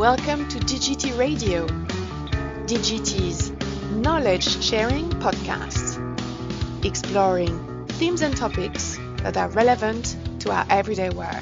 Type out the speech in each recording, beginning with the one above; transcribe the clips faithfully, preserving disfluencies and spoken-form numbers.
Welcome to D G T Radio, D G T's knowledge-sharing podcast, exploring themes and topics that are relevant to our everyday work.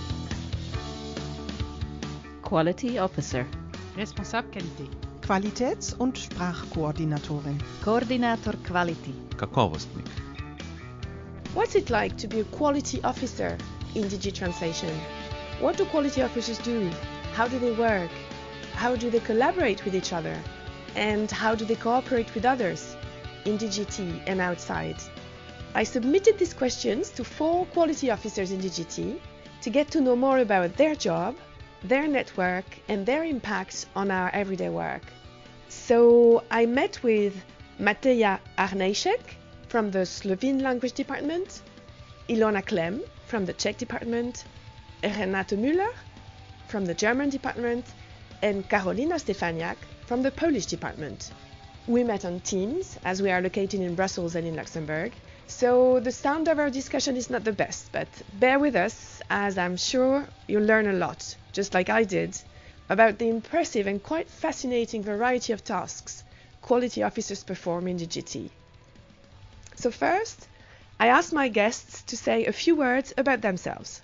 Quality Officer, Responsable Qualité, Qualitäts- und Sprachkoordinatorin, Koordinator Quality, Kakovostnik. What's it like to be a quality officer in D G Translation? What do quality officers do? How do they work? How do they collaborate with each other? And how do they cooperate with others in D G T and outside? I submitted these questions to four quality officers in D G T to get to know more about their job, their network, and their impact on our everyday work. So I met with Mateja Arnejšek from the Slovene language department, Ilona Klem from the Czech department, Renate Müller from the German department, and Karolina Stefaniak from the Polish department. We met on Teams as we are located in Brussels and in Luxembourg, so the sound of our discussion is not the best, but bear with us as I'm sure you'll learn a lot, just like I did, about the impressive and quite fascinating variety of tasks quality officers perform in D G T. So first, I asked my guests to say a few words about themselves.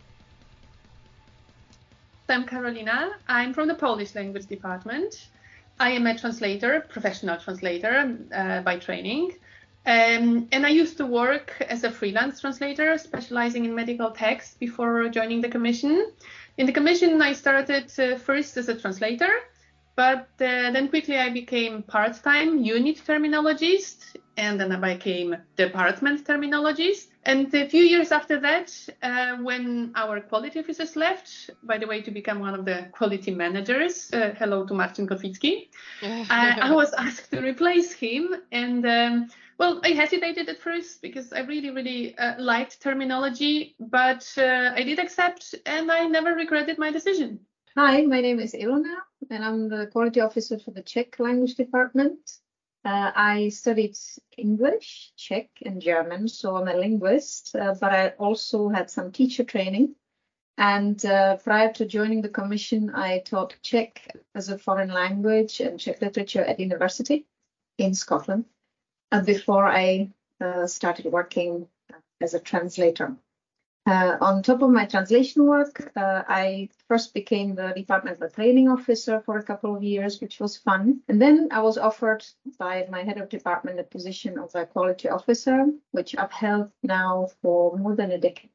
I'm Karolina. I'm from the Polish language department. I am a translator, professional translator uh, by training. Um, and I used to work as a freelance translator, specializing in medical text before joining the Commission. In the Commission, I started uh, first as a translator, but uh, then quickly I became part-time unit terminologist, and then I became department terminologist. And a few years after that, uh, when our quality officers left, by the way, to become one of the quality managers, uh, hello to Marcin Kotwicki, uh, I was asked to replace him. And um, well, I hesitated at first because I really, really uh, liked terminology, but uh, I did accept and I never regretted my decision. Hi, my name is Ilona, and I'm the quality officer for the Czech language department. Uh, I studied English, Czech, and German, so I'm a linguist, uh, but I also had some teacher training. And uh, prior to joining the Commission, I taught Czech as a foreign language and Czech literature at university in Scotland, uh, before I uh, started working as a translator. Uh, on top of my translation work, uh, I first became the departmental training officer for a couple of years, which was fun. And then I was offered by my head of department the position of a quality officer, which I've held now for more than a decade.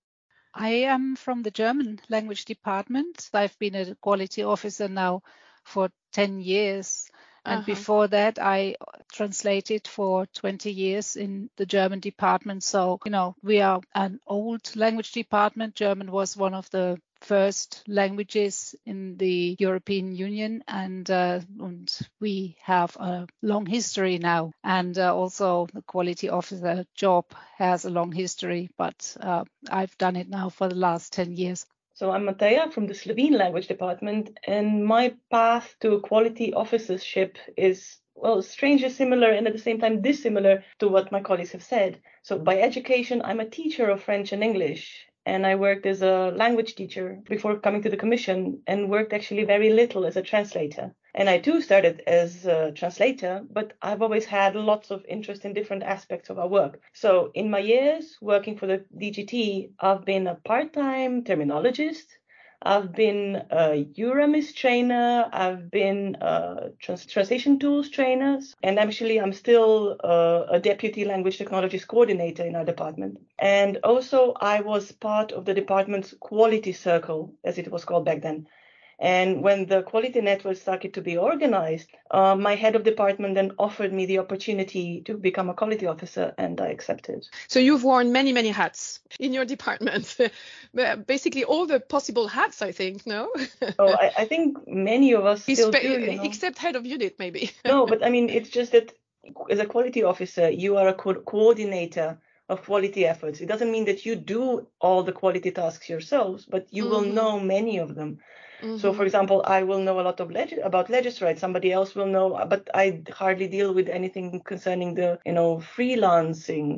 I am from the German language department. I've been a quality officer now for ten years. And Uh-huh. before that, I translated for twenty years in the German department. So, you know, we are an old language department. German was one of the first languages in the European Union, and, uh, and we have a long history now. And uh, also the quality officer job has a long history, but uh, I've done it now for the last ten years. So I'm Mateja from the Slovene language department, and my path to quality officership is, well, strangely similar and at the same time dissimilar to what my colleagues have said. So by education, I'm a teacher of French and English, and I worked as a language teacher before coming to the Commission and worked actually very little as a translator. And I too started as a translator, but I've always had lots of interest in different aspects of our work. So in my years working for the D G T, I've been a part-time terminologist, I've been a Euramis trainer, I've been a trans- translation tools trainer, and actually I'm still uh, a deputy language technologies coordinator in our department. And also I was part of the department's quality circle, as it was called back then. And when the quality network started to be organized, uh, my head of department then offered me the opportunity to become a quality officer, and I accepted. So you've worn many, many hats in your department. Basically all the possible hats, I think, no? Oh, I, I think many of us still Espe- do, you know? Except head of unit, maybe. No, but I mean, it's just that as a quality officer, you are a co- coordinator of quality efforts. It doesn't mean that you do all the quality tasks yourselves, but you mm-hmm. will know many of them. Mm-hmm. So, for example, I will know a lot of leg- about Legisrite. Somebody else will know, but I hardly deal with anything concerning the, you know, freelancing.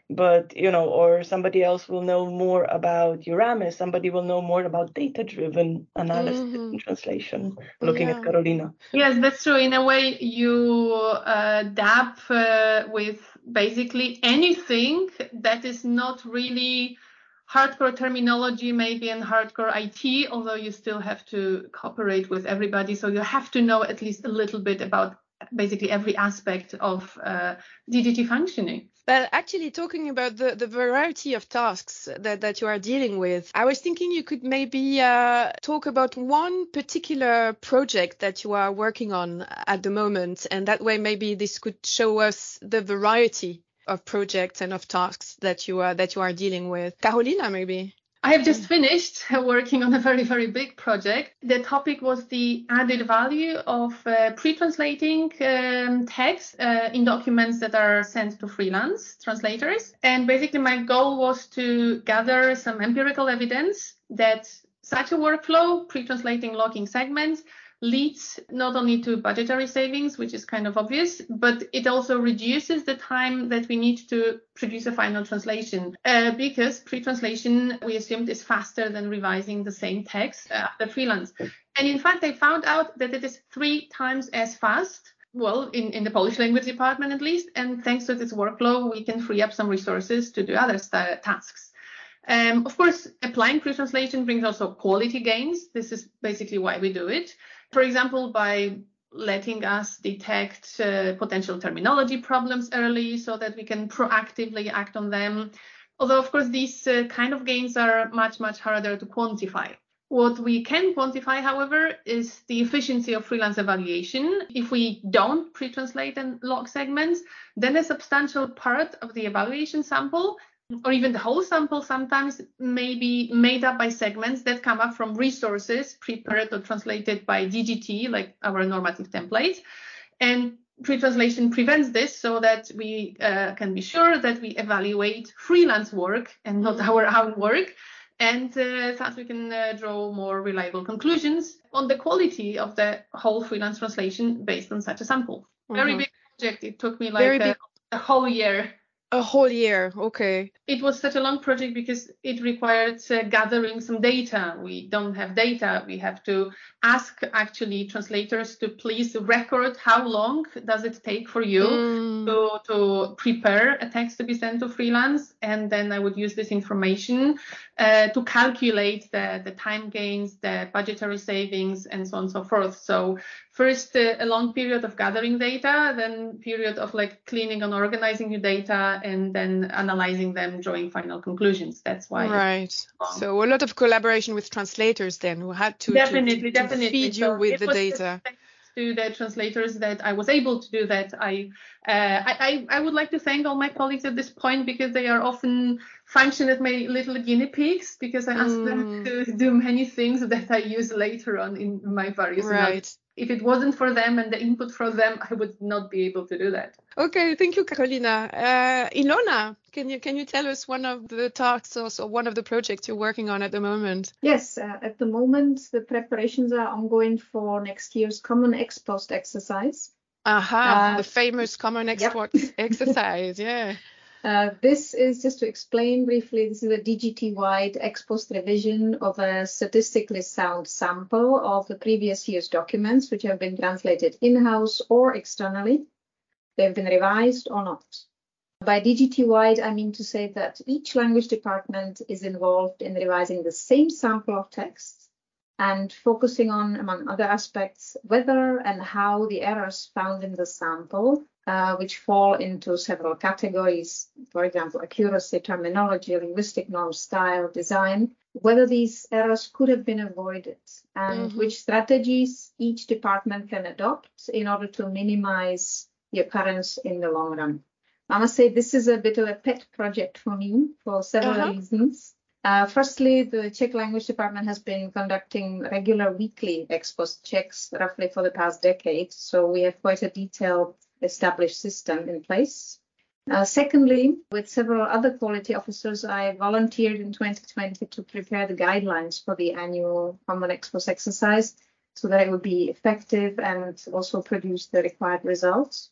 but, you know, or somebody else will know more about EURAMES, somebody will know more about data-driven analysis Mhm. and translation, looking Yeah. at Carolina. Yes, that's true. In a way, you uh, dab uh, with basically anything that is not really hardcore terminology, maybe in hardcore I T, although you still have to cooperate with everybody. So you have to know at least a little bit about basically every aspect of uh, D G T functioning. But actually, talking about the, the variety of tasks that, that you are dealing with, I was thinking you could maybe uh, talk about one particular project that you are working on at the moment. And that way, maybe this could show us the variety of projects and of tasks that you are, that you are dealing with. Carolina, maybe? I have just finished working on a very, very big project. The topic was the added value of uh, pre-translating um, text uh, in documents that are sent to freelance translators. And basically my goal was to gather some empirical evidence that such a workflow, pre-translating logging segments, leads not only to budgetary savings, which is kind of obvious, but it also reduces the time that we need to produce a final translation uh, because pre-translation, we assumed, is faster than revising the same text uh, after freelance. And in fact, I found out that it is three times as fast. Well, in, in the Polish language department, at least. And thanks to this workflow, we can free up some resources to do other st- tasks. Um, of course, applying pre-translation brings also quality gains. This is basically why we do it. For example, by letting us detect uh, potential terminology problems early so that we can proactively act on them. Although, of course, these uh, kind of gains are much, much harder to quantify. What we can quantify, however, is the efficiency of freelance evaluation. If we don't pre-translate and log segments, then a substantial part of the evaluation sample, or even the whole sample sometimes, may be made up by segments that come up from resources prepared or translated by D G T, like our normative templates. And pre-translation prevents this so that we uh, can be sure that we evaluate freelance work and not our own work. And uh, thus we can uh, draw more reliable conclusions on the quality of the whole freelance translation based on such a sample. Mm-hmm. Very big project. It took me like a, a whole year. A whole year, okay. It was such a long project because it required uh, gathering some data. We don't have data. We have to ask actually translators to please record how long does it take for you mm. to, to prepare a text to be sent to freelance. And then I would use this information uh, to calculate the, the time gains, the budgetary savings, and so on and so forth. So first uh, a long period of gathering data, then period of like cleaning and organizing your data, and then analyzing them, drawing final conclusions. That's why. Right. So a lot of collaboration with translators then, who had to, definitely, to, to, definitely. to feed you so with the data. To the translators that I was able to do that. I, uh, I I would like to thank all my colleagues at this point because they are often function as my little guinea pigs because I asked mm. them to do many things that I use later on in my various right. analyses. If it wasn't for them and the input from them, I would not be able to do that. Okay, thank you, Carolina. Uh, Ilona, can you can you tell us one of the tasks or so one of the projects you're working on at the moment? Yes, uh, at the moment the preparations are ongoing for next year's Common Ex-Post exercise. Aha, uh, the famous Common Ex-Post yep. exercise, yeah. Uh, this is, just to explain briefly, this is a D G T-wide ex-post revision of a statistically sound sample of the previous year's documents, which have been translated in-house or externally. They've been revised or not. By D G T-wide, I mean to say that each language department is involved in revising the same sample of texts and focusing on, among other aspects, whether and how the errors found in the sample, uh, which fall into several categories, for example, accuracy, terminology, linguistic norms, style, design, whether these errors could have been avoided and mm-hmm. which strategies each department can adopt in order to minimize the occurrence in the long run. I must say this is a bit of a pet project for me for several uh-huh. reasons. Uh, firstly, the Czech language department has been conducting regular weekly ex-post checks roughly for the past decade, so we have quite a detailed established system in place. Uh, secondly, with several other quality officers, I volunteered in twenty twenty to prepare the guidelines for the annual Common Ex-Post exercise so that it would be effective and also produce the required results.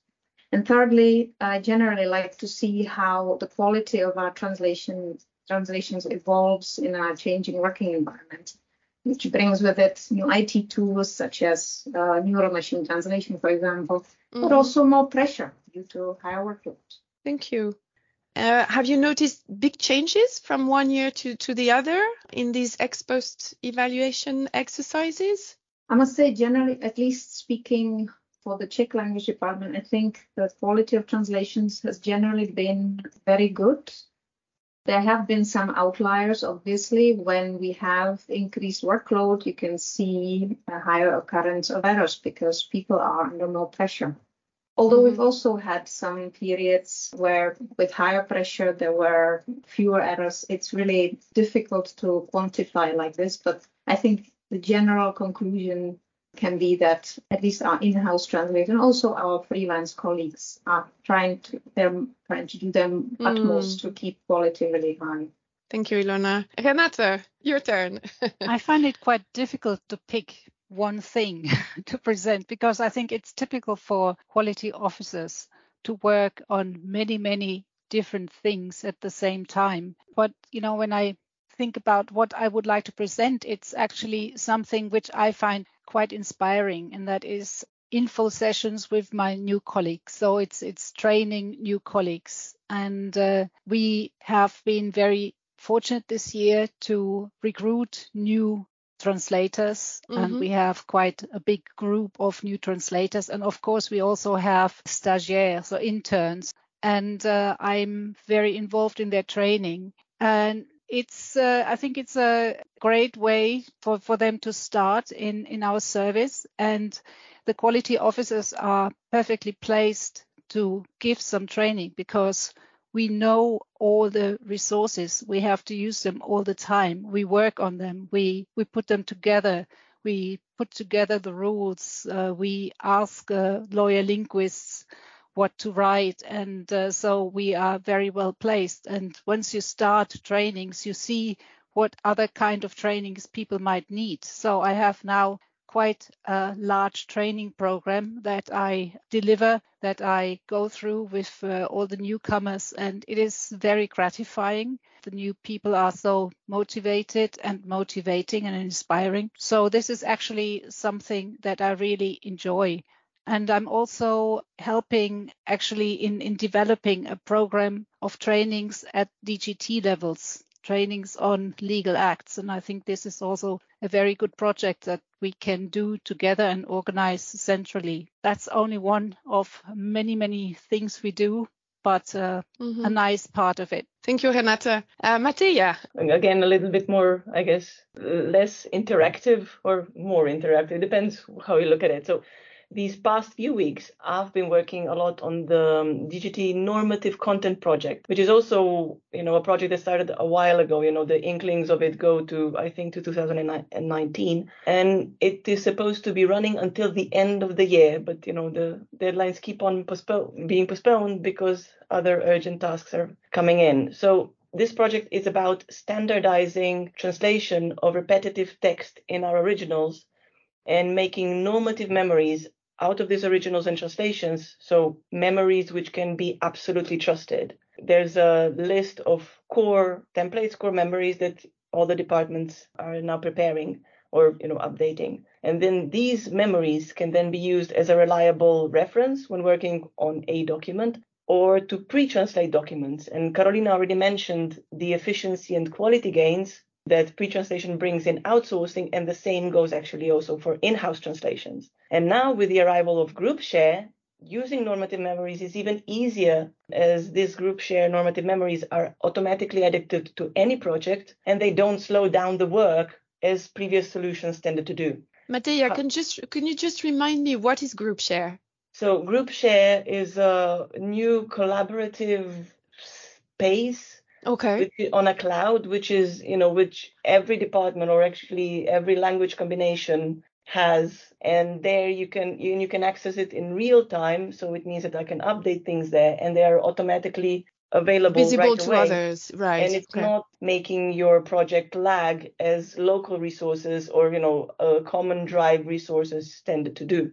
And thirdly, I generally like to see how the quality of our translation translations evolves in our changing working environment, which brings with it new I T tools such as uh, neural machine translation, for example, mm-hmm. but also more pressure due to higher workload. Thank you. Uh, have you noticed big changes from one year to, to the other in these ex post evaluation exercises? I must say, generally, at least speaking for the Czech language department, I think the quality of translations has generally been very good. There have been some outliers, obviously. When we have increased workload, you can see a higher occurrence of errors because people are under more pressure. Although mm-hmm. we've also had some periods where with higher pressure, there were fewer errors. It's really difficult to quantify like this, but I think the general conclusion can be that at least our in-house translators and also our freelance colleagues are trying to they're trying to do their mm. utmost to keep quality really high. Thank you, Ilona. Renata, your turn. I find it quite difficult to pick one thing to present because I think it's typical for quality officers to work on many, many different things at the same time. But, you know, when I think about what I would like to present, it's actually something which I find quite inspiring, and that is info sessions with my new colleagues. So it's it's training new colleagues. And uh, we have been very fortunate this year to recruit new translators, mm-hmm. and we have quite a big group of new translators. And of course, we also have stagiaires, so interns, and uh, I'm very involved in their training. And it's, uh, I think it's a great way for, for them to start in, in our service. And the quality officers are perfectly placed to give some training because we know all the resources. We have to use them all the time. We work on them. We, we put them together. We put together the rules. Uh, we ask uh, lawyer linguists what to write. And uh, so we are very well placed. And once you start trainings, you see what other kind of trainings people might need. So I have now quite a large training program that I deliver, that I go through with uh, all the newcomers, and it is very gratifying. The new people are so motivated and motivating and inspiring. So this is actually something that I really enjoy. And I'm also helping actually in, in developing a program of trainings at D G T levels, trainings on legal acts. And I think this is also a very good project that we can do together and organize centrally. That's only one of many, many things we do, but uh, mm-hmm. a nice part of it. Thank you, Renata. Uh, Matija. Again, a little bit more, I guess, less interactive or more interactive. Depends how you look at it. So these past few weeks, I've been working a lot on the D G T normative content project, which is also, you know, a project that started a while ago. You know, the inklings of it go to, I think, to two thousand nineteen. And it is supposed to be running until the end of the year. But, you know, the deadlines keep on postpone, being postponed because other urgent tasks are coming in. So this project is about standardizing translation of repetitive text in our originals and making normative memories out of these originals and translations, so memories which can be absolutely trusted. There's a list of core templates, core memories that all the departments are now preparing or, you know, updating. And then these memories can then be used as a reliable reference when working on a document or to pre-translate documents. And Carolina already mentioned the efficiency and quality gains that pre-translation brings in outsourcing, and the same goes actually also for in-house translations. And now with the arrival of group share, using normative memories is even easier, as these group share normative memories are automatically added to any project, and they don't slow down the work as previous solutions tended to do. Matija, can just can you just remind me what is group share? So group share is a new collaborative space, okay, which, on a cloud, which is, you know, which every department or actually every language combination has, and there you can you, you can access it in real time. So it means that I can update things there, and they are automatically available visible right to away. others, right? And it's okay. not making your project lag as local resources or, you know, uh, common drive resources tended to do.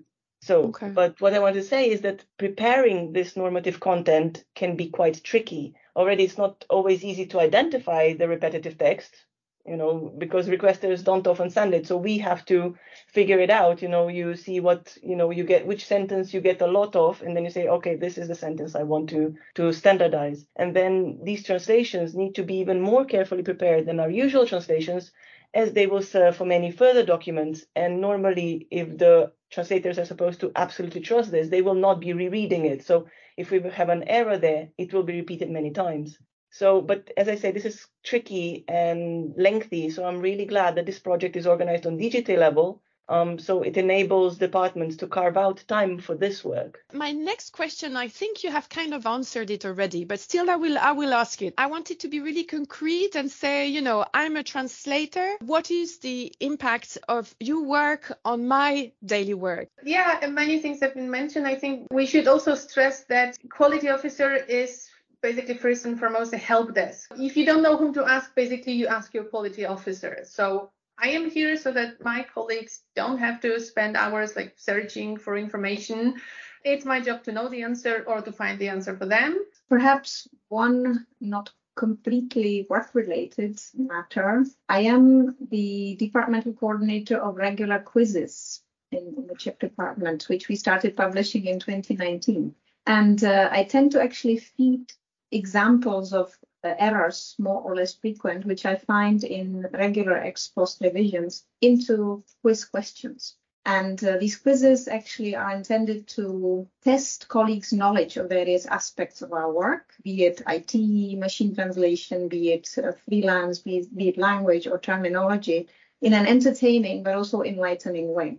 So, Okay. but what I want to say is that preparing this normative content can be quite tricky. Already, it's not always easy to identify the repetitive text, you know, because requesters don't often send it. So we have to figure it out. You know, you see what, you know, you get, which sentence you get a lot of, and then you say, okay, this is the sentence I want to, to standardize. And then these translations need to be even more carefully prepared than our usual translations, as they will serve for many further documents. And normally, if the translators are supposed to absolutely trust this, they will not be rereading it. So if we have an error there, it will be repeated many times. So, but as I say, this is tricky and lengthy. So I'm really glad that this project is organized on D G T level. Um, so it enables departments to carve out time for this work. My next question, I think you have kind of answered it already, but still I will I will ask it. I want it to be really concrete and say, you know, I'm a translator. What is the impact of your work on my daily work? Yeah, and many things have been mentioned. I think we should also stress that quality officer is basically first and foremost a help desk. If you don't know whom to ask, basically you ask your quality officer. So I am here so that my colleagues don't have to spend hours like searching for information. It's my job to know the answer or to find the answer for them. Perhaps one not completely work-related matter. I am the departmental coordinator of regular quizzes in the Czech department, which we started publishing in twenty nineteen. And uh, I tend to actually feed examples of uh, errors, more or less frequent, which I find in regular ex post revisions, into quiz questions. And uh, these quizzes actually are intended to test colleagues' knowledge of various aspects of our work, be it I T, machine translation, be it uh, freelance, be it, be it language or terminology, in an entertaining but also enlightening way.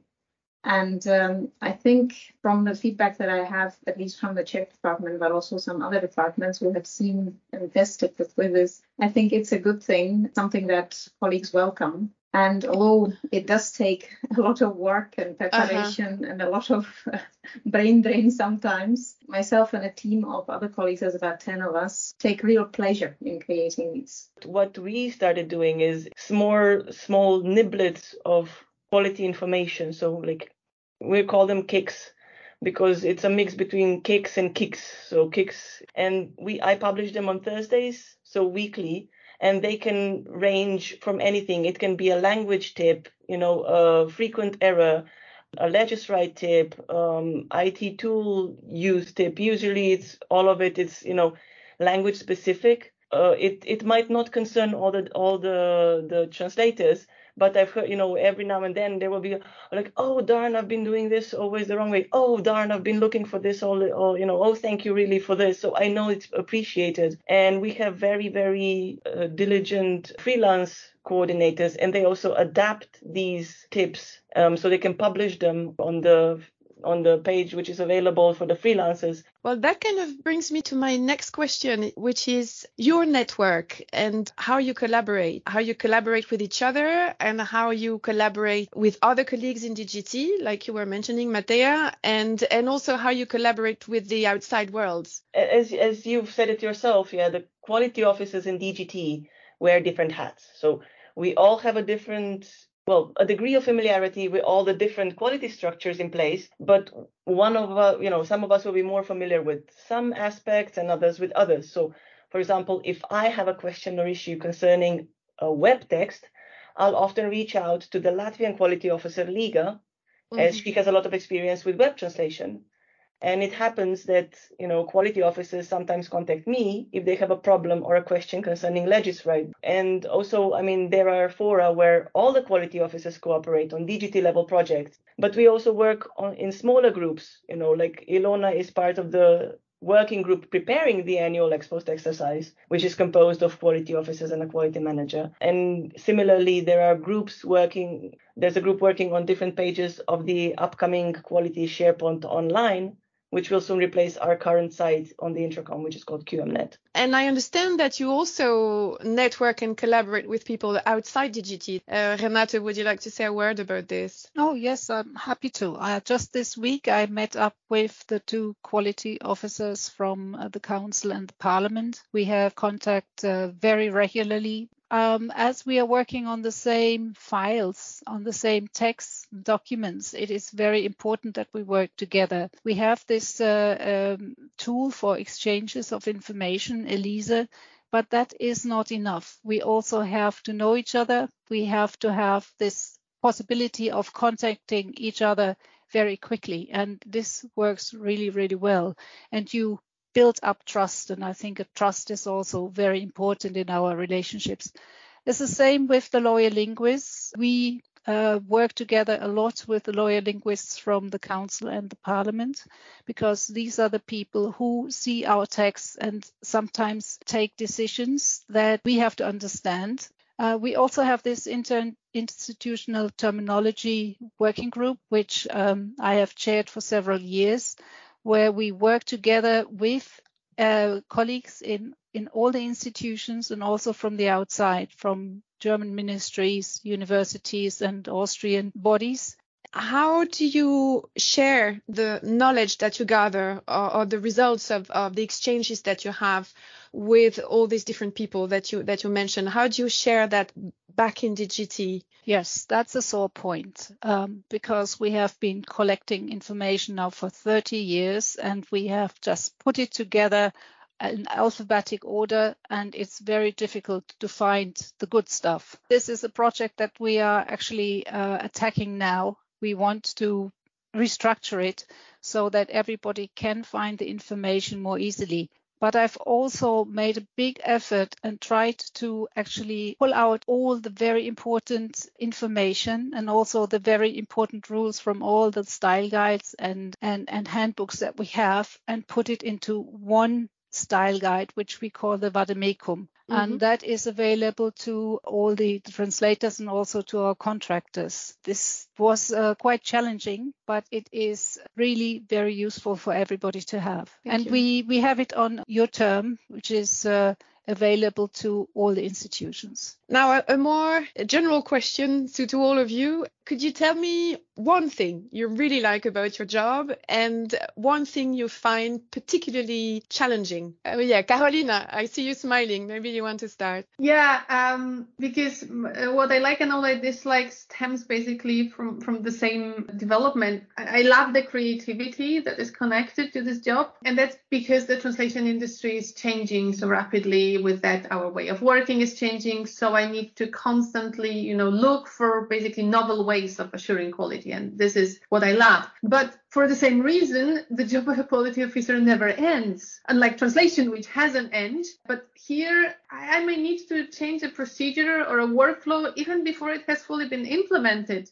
And um, I think from the feedback that I have, at least from the Czech department, but also some other departments who have seen and tested the quizzes, I think it's a good thing, something that colleagues welcome. And although it does take a lot of work and preparation uh-huh. and a lot of uh, brain drain sometimes, myself and a team of other colleagues, there's about ten of us, take real pleasure in creating these. What we started doing is more small niblets of quality information. So like we call them kicks because it's a mix between kicks and kicks. So kicks, and we I publish them on Thursdays, so weekly. And they can range from anything. It can be a language tip, you know, a frequent error, a Legiswrite tip, um, I T tool use tip. Usually it's all of it. It's, you know, language specific. Uh, it it might not concern all the all the the translators, but I've heard, you know, every now and then there will be like, oh darn, I've been doing this always the wrong way. Oh darn, I've been looking for this all, all you know. Oh, thank you really for this. So I know it's appreciated, and we have very very uh, diligent freelance coordinators, and they also adapt these tips um, so they can publish them on the on the page which is available for the freelancers. Well, that kind of brings me to my next question, which is your network and how you collaborate, how you collaborate with each other and how you collaborate with other colleagues in D G T, like you were mentioning, Matea, and, and also how you collaborate with the outside world. As, as you've said it yourself, yeah, the quality officers in D G T wear different hats. So we all have a different well, a degree of familiarity with all the different quality structures in place, but one of us, you know, some of us will be more familiar with some aspects and others with others. So, for example, if I have a question or issue concerning a web text, I'll often reach out to the Latvian quality officer, Liga, mm-hmm. as she has a lot of experience with web translation. And it happens that, you know, quality officers sometimes contact me if they have a problem or a question concerning Legiswrite. And also, I mean, there are fora where all the quality officers cooperate on D G T level projects. But we also work on in smaller groups, you know, like Ilona is part of the working group preparing the annual ex post exercise, which is composed of quality officers and a quality manager. And similarly, there are groups working, there's a group working on different pages of the upcoming quality SharePoint online, which will soon replace our current site on the Intracom, which is called Q M net. And I understand that you also network and collaborate with people outside D G T. Uh, Renate, would you like to say a word about this? Oh, yes, I'm happy to. Uh, just this week, I met up with the two quality officers from uh, the Council and the Parliament. We have contact uh, very regularly. um, as we are working on the same files, on the same texts, documents, it is very important that we work together. We have this uh, um, tool for exchanges of information, ELISA, but that is not enough. We also have to know each other. We have to have this possibility of contacting each other very quickly. And this works really, really well. And you build up trust. And I think a trust is also very important in our relationships. It's the same with the lawyer linguists. We uh, work together a lot with the lawyer linguists from the council and the parliament, because these are the people who see our texts and sometimes take decisions that we have to understand. Uh, we also have this inter- institutional terminology working group, which um, I have chaired for several years, where we work together with uh, colleagues in, in all the institutions and also from the outside, from German ministries, universities, and Austrian bodies. How do you share the knowledge that you gather or, or the results of, of the exchanges that you have with all these different people that you that you mentioned? How do you share that back in D G T? Yes, that's a sore point, um, because we have been collecting information now for thirty years, and we have just put it together in alphabetic order, and it's very difficult to find the good stuff. This is a project that we are actually uh, attacking now. We want to restructure it so that everybody can find the information more easily. But I've also made a big effort and tried to actually pull out all the very important information and also the very important rules from all the style guides and, and, and handbooks that we have and put it into one style guide, which we call the Vademecum. Mm-hmm. And that is available to all the translators and also to our contractors. This was uh, quite challenging, but it is really very useful for everybody to have. Thank and you. we we have it on Your Term, which is uh, available to all the institutions. Now, a, a more general question to, to all of you. Could you tell me one thing you really like about your job and one thing you find particularly challenging? Oh, yeah, Carolina, I see you smiling. Maybe you want to start. Yeah, um, because what I like and all I dislike stems basically from, from the same development. I, I love the creativity that is connected to this job. And that's because the translation industry is changing so rapidly. With that, our way of working is changing. So I need to constantly, you know, look for basically novel ways of assuring quality. And this is what I love. But for the same reason, the job of a quality officer never ends, unlike translation, which has an end. But here, I, I may need to change a procedure or a workflow even before it has fully been implemented.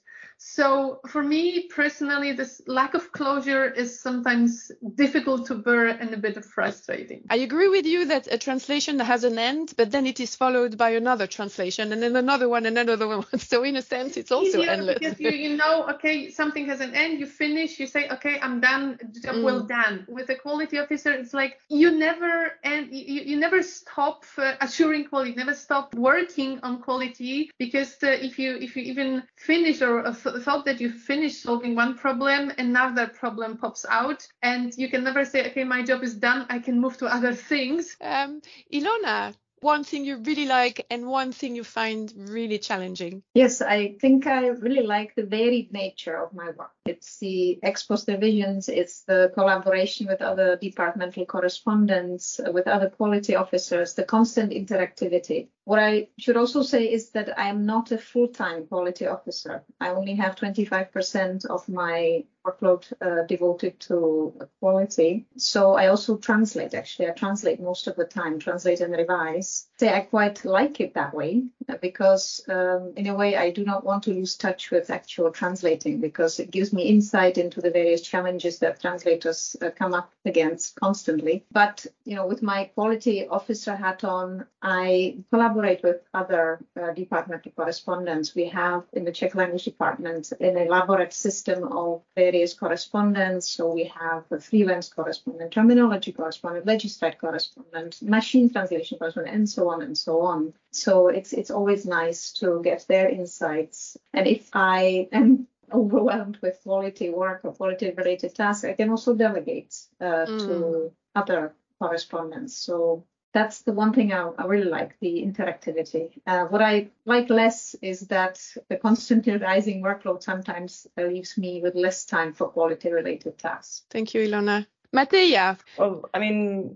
So for me personally, this lack of closure is sometimes difficult to bear and a bit frustrating. I agree with you that a translation has an end, but then it is followed by another translation and then another one and another one. So in a sense, it's also easier endless. Because you, you know, okay, something has an end, you finish, you say, okay, I'm done, job mm. well done. With a quality officer, it's like you never and you, you never stop uh, assuring quality, never stop working on quality, because uh, if you if you even finish or uh, thought that you finished solving one problem, another problem pops out, and you can never say, okay, my job is done, I can move to other things. Um, Ilona, one thing you really like and one thing you find really challenging? Yes, I think I really like the varied nature of my work. It's the ex post revisions, it's the collaboration with other departmental correspondents, with other quality officers, the constant interactivity. What I should also say is that I am not a full-time quality officer. I only have twenty-five percent of my workload uh, devoted to quality. So I also translate, actually. I translate most of the time, translate and revise. Say I quite like it that way because um, in a way I do not want to lose touch with actual translating because it gives me insight into the various challenges that translators uh, come up against constantly. But, you know, with my quality officer hat on, I collaborate with other uh, departmental correspondents. We have in the Czech language department an elaborate system of various correspondents. So we have a freelance correspondent, terminology correspondent, legislate correspondent, machine translation correspondent, and so on and so on. So it's it's always nice to get their insights. And if I am overwhelmed with quality work or quality related tasks, I can also delegate uh, mm. to other correspondents. So That's the one thing I, I really like, the interactivity. Uh, what I like less is that the constantly rising workload sometimes leaves me with less time for quality-related tasks. Thank you, Ilona. Mateja. Well, I mean,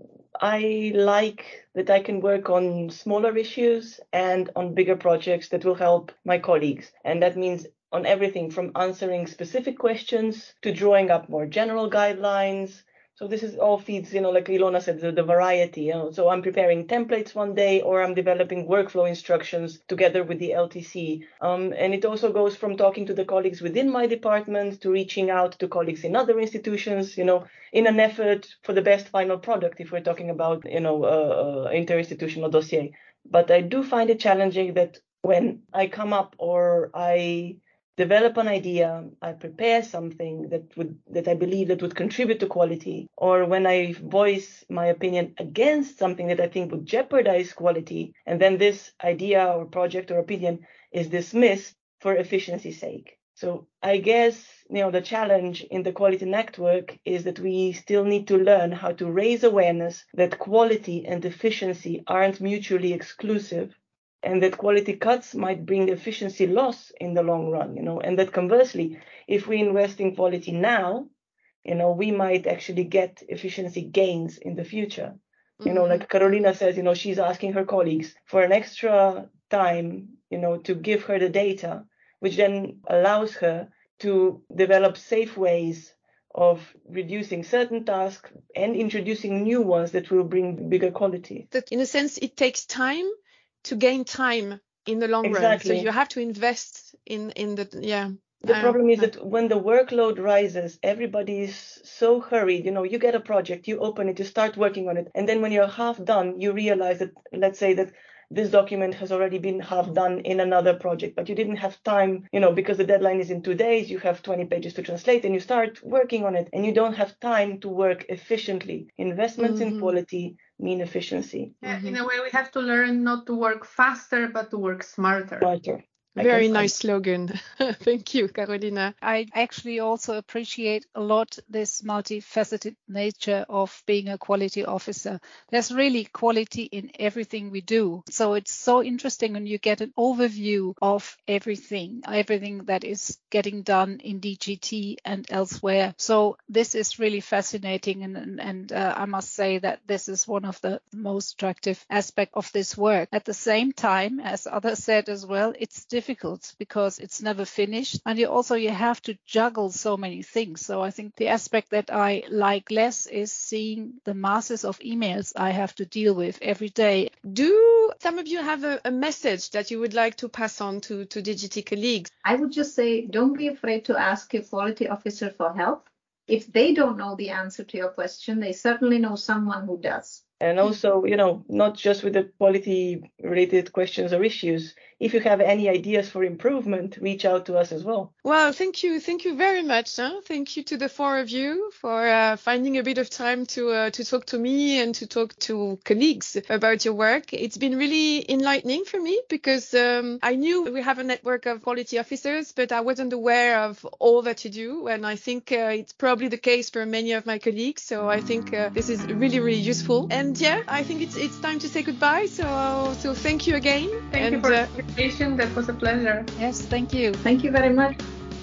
I like that I can work on smaller issues and on bigger projects that will help my colleagues. And that means on everything from answering specific questions to drawing up more general guidelines. So this is all feeds, you know, like Ilona said, the, the variety. You know, so I'm preparing templates one day, or I'm developing workflow instructions together with the L T C. Um, and it also goes from talking to the colleagues within my department to reaching out to colleagues in other institutions, you know, in an effort for the best final product, if we're talking about, you know, uh, uh, interinstitutional dossier. But I do find it challenging that when I come up or I develop an idea, I prepare something that would that I believe that would contribute to quality, or when I voice my opinion against something that I think would jeopardize quality, and then this idea or project or opinion is dismissed for efficiency's sake. So I guess, you know, the challenge in the quality network is that we still need to learn how to raise awareness that quality and efficiency aren't mutually exclusive, and that quality cuts might bring efficiency loss in the long run, you know, and that conversely, if we invest in quality now, you know, we might actually get efficiency gains in the future. Mm-hmm. You know, like Carolina says, you know, she's asking her colleagues for an extra time, you know, to give her the data, which then allows her to develop safe ways of reducing certain tasks and introducing new ones that will bring bigger quality. That in a sense, it takes time to gain time in the long exactly. run. So you have to invest in, in the, yeah. The uh, problem is that when the workload rises, everybody is so hurried. You know, you get a project, you open it, you start working on it. And then when you're half done, you realize that, let's say that this document has already been half done in another project, but you didn't have time, you know, because the deadline is in two days, you have twenty pages to translate and you start working on it and you don't have time to work efficiently. Investments mm-hmm. in quality mean efficiency. Yeah, mm-hmm. In a way, we have to learn not to work faster, but to work smarter. Smarter. Very nice slogan. Thank you, Carolina. I actually also appreciate a lot this multifaceted nature of being a quality officer. There's really quality in everything we do. So it's so interesting when you get an overview of everything, everything that is getting done in D G T and elsewhere. So this is really fascinating. And, and, and uh, I must say that this is one of the most attractive aspects of this work. At the same time, as others said as well, it's difficult because it's never finished, and you also you have to juggle so many things. So I think the aspect that I like less is seeing the masses of emails I have to deal with every day. Do some of you have a, a message that you would like to pass on to, to D G T colleagues? I would just say, don't be afraid to ask your quality officer for help. If they don't know the answer to your question, they certainly know someone who does. And also, you know, not just with the quality related questions or issues. If you have any ideas for improvement, reach out to us as well. Well, thank you. Thank you very much. Huh? Thank you to the four of you for uh, finding a bit of time to uh, to talk to me and to talk to colleagues about your work. It's been really enlightening for me because um, I knew we have a network of quality officers, but I wasn't aware of all that you do. And I think uh, it's probably the case for many of my colleagues. So I think uh, this is really, really useful. And And yeah, I think it's it's time to say goodbye. So so thank you again. Thank and, you for uh, the invitation. That was a pleasure. Yes, thank you. Thank you very much.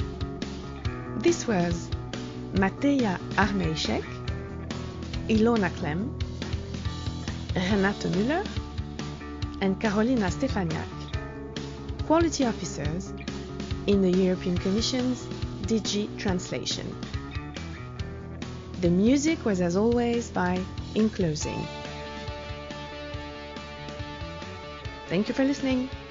This was Mateja Armejšek, Ilona Klem, Renate Müller, and Carolina Stefaniak, quality officers in the European Commission's D G Translation. The music was, as always, by In Closing. Thank you for listening.